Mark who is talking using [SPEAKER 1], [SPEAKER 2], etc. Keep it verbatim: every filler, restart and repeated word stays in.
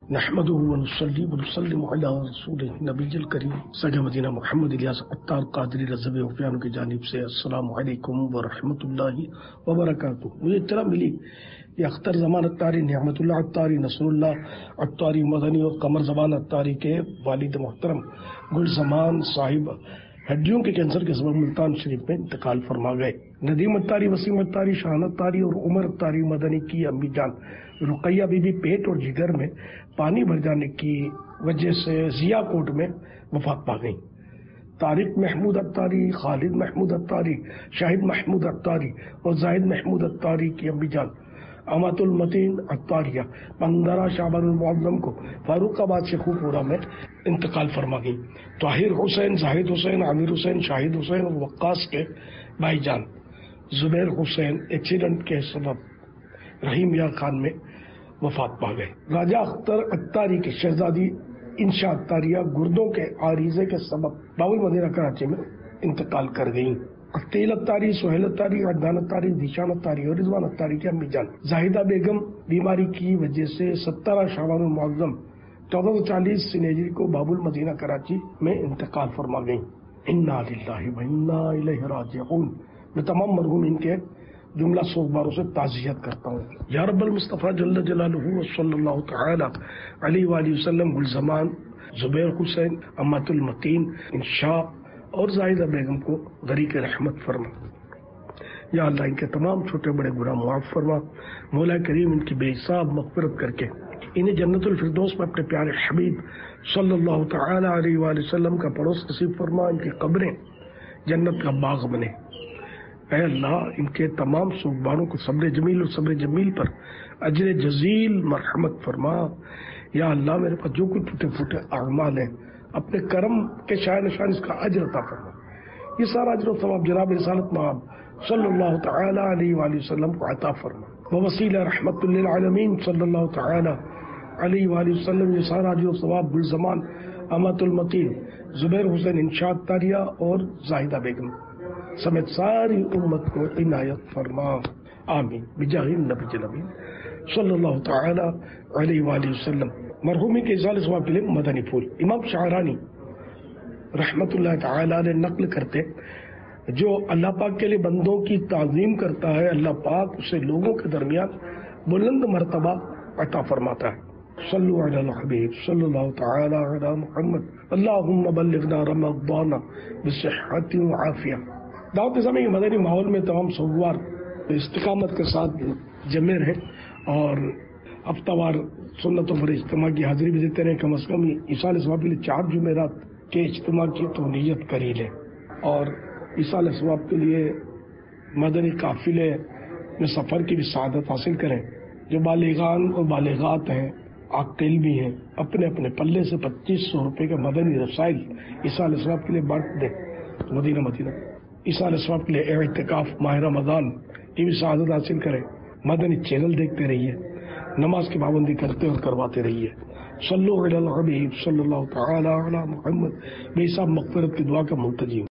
[SPEAKER 1] نحمده ونصلي ونسلم على رسول نبی الکریم سگے مدینہ محمد الیاس عطار قادری رضوی حفیان کی جانب سے السلام علیکم ورحمۃ اللہ وبرکاتہ۔ مجھے اطلاع ملی کہ اختر زمان عطاری، نعمت اللہ عطاری، نصر اللہ عطاری مدنی اور قمر زمان عطاری کے والد محترم گل زمان صاحب ہڈیوں کے کینسر کے سبب ملتان شریف میں انتقال فرما گئے۔ ندیم عطاری، وسیم عطاری، شاہن عطاری اور عمر عطاری مدنی کی امی جان رقیہ بی بی پیٹ اور جگر میں پانی بھر جانے کی وجہ سے ضیا کوٹ میں وفات پا گئی۔ طارق محمود عطاری، خالد محمود عطاری، شاہد محمود عطاری اور زاہد محمود عطاری کی امی جان امات المتین عطاریہ پندرہ شعبان المعظم کو فاروق آباد شیخو پورہ میں انتقال فرما گئی۔ طاہر حسین، زاہد حسین، عامر حسین، شاہد حسین اور وقاص کے بھائی جان زبیر حسین ایکسیڈنٹ کے سبب رحیم یار خان میں وفات پا گئے۔ راجہ اختر عطاری کی شہزادی انشا عطاریہ گردوں کے عارضے کے سبب بابل مدینہ کراچی میں انتقال کر گئیں۔ عقیل عطاری، سہیل عطاری، عدنان عطاری، ذیشان عطاری اور رضوان عطاری کی امی جان زاہدہ بیگم بیماری کی وجہ سے سترہ شعبان المعظم چودہ سو چالیس سنیجری کو باب المدینہ کراچی میں انتقال فرما گئیں۔ انا للہ و انا الیہ راجعون۔ میں تمام مرحومین کے جملہ سوگواروں سے تعزیت کرتا ہوں۔ یا رب المصطفیٰ جل جلالہ صلی اللہ تعالی علیہ وآلہ وسلم گل زمان، زبیر حسین، امت المتین، انشاء اور زاہدہ بیگم کو غریق رحمت فرما۔ یا اللہ ان کے تمام چھوٹے بڑے گناہ معاف فرما۔ مولا کریم ان کی بے حساب مغفرت کر کے انہیں جنت الفردوس میں اپنے پیارے حبیب صلی اللہ تعالی علیہ وآلہ وسلم کا پڑوس نصیب فرما۔ ان کی قبریں جنت کا باغ بنے۔ اے اللہ ان کے تمام سوگواروں کو صبر جمیل اور صبر جمیل پر اجر جزیل مرحمت فرما۔ یا اللہ میرے پاس جو کچھ ٹوٹے پھوٹے اعمال ہیں اپنے کرم کے شاہ نشان اس کا اجر عطا فرما۔ یہ سارا اجر و ثواب جناب رسالت مآب صلی اللہ تعالی علیہ وآلہ وسلم کو عطا فرما۔ ووسیلہ رحمت للعالمین صلی اللہ تعالی علیہ وآلہ وسلم یہ سارا اجر و ثواب گل زمان، امت المتین، زبیر حسین، انشاء عطاریہ اور زاہدہ بیگم سمیت ساری امت کو عنایت فرما۔ آمین بجاہ النبی الامین صلی اللہ تعالی علیہ وآلہ وسلم۔ مرحومی کے اصال ثواب کے لیے مدنی پھول امام شاعرانی رحمت اللہ تعالی علیہ نقل کرتے، جو اللہ پاک کے لیے بندوں کی تعظیم کرتا ہے اللہ پاک اسے لوگوں کے درمیان بلند مرتبہ عطا فرماتا ہے۔ صلو علی الحبیب صلی اللہ تعالی علی محمد اللہم بلغنا رمضان بصحت و عافیہ۔ دعوت اسلامی کے مدنی ماحول میں تمام سوگوار استقامت کے ساتھ جمع رہے اور ہفتہ وار سنتوں پر اجتماع کی حاضری بھی دیتے رہے۔ کم از کم ایصال ثواب کے لیے چار جمعرات کے اجتماع کی تو نیت کر ہی لیں اور ایصال ثواب کے لیے مدنی قافلے میں سفر کی بھی سعادت حاصل کریں۔ جو بالغان اور بالغات ہیں، عاقل بھی ہیں، اپنے اپنے پلے سے پچیس سو روپے کے مدنی رسائل ایصال ثواب کے لیے بانٹ دیں۔ مدینہ مدینہ ایصال ثواب کے لیے اعتکاف ماہ رمضان کی بھی سعادت حاصل کریں۔ مدنی چینل دیکھتے رہیے، نماز کی پابندی کرتے اور کرواتے رہیے۔ صلو علی الحبیب صلی اللہ تعالی علی محمد بے حساب مغفرت کی دعا کا منتجی ہوں۔